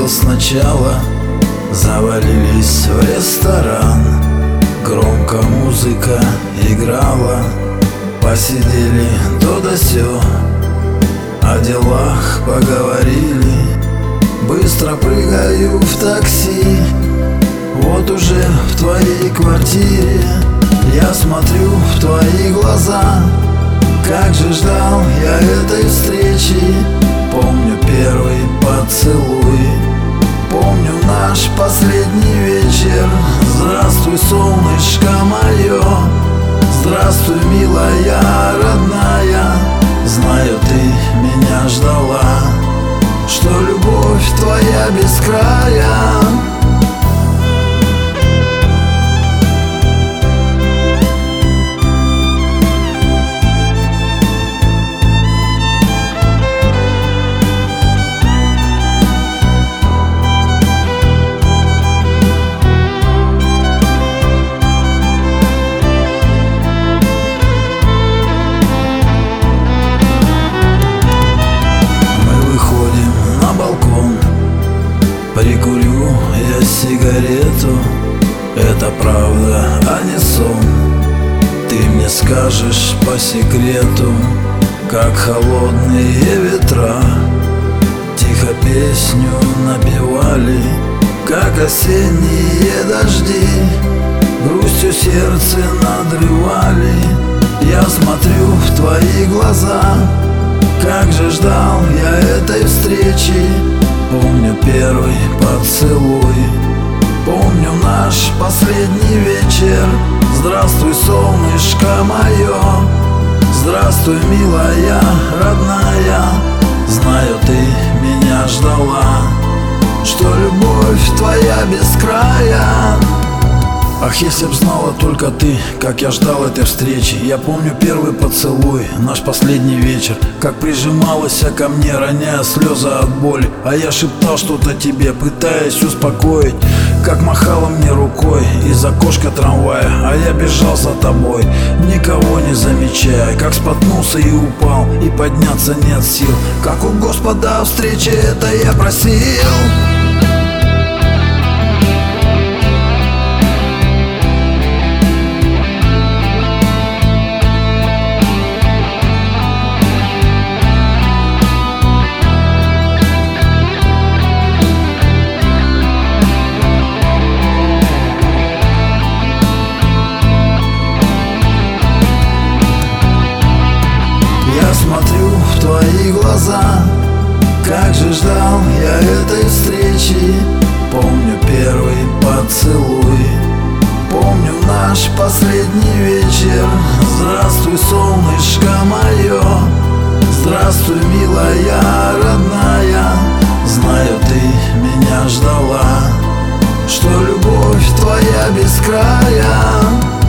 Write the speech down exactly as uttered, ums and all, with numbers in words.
сначала. Завалились в ресторан, громко музыка играла. Посидели то да сё, о делах поговорили. Быстро прыгаю в такси, вот уже в твоей квартире. Я смотрю в твои глаза, как же ждал я этой встречи. Помню первый поцелуй, помню наш последний вечер. Здравствуй, солнышко мое, здравствуй, милая, родная. Знаю, ты меня ждала, что любовь твоя без края. Прикурю я сигарету, это правда, а не сон. Ты мне скажешь по секрету, как холодные ветра тихо песню напевали, как осенние дожди грустью сердце надрывали. Я смотрю в твои глаза, как же ждал я этой встречи. Помню первый поцелуй, помню наш последний вечер. Здравствуй, солнышко мое, здравствуй, милая, родная. Знаю, ты меня ждала, что любовь твоя без края. Ах, если б знала только ты, как я ждал этой встречи. Я помню первый поцелуй, наш последний вечер, как прижималась ко мне, роняя слезы от боли. А я шептал что-то тебе, пытаясь успокоить, как махала мне рукой из окошка трамвая. А я бежал за тобой, никого не замечая, как споткнулся и упал, и подняться нет сил. Как у Господа встречи это я просил. Смотрю в твои глаза, как же ждал я этой встречи. Помню первый поцелуй, помню наш последний вечер. Здравствуй, солнышко мое, здравствуй, милая, родная. Знаю, ты меня ждала, что любовь твоя без края.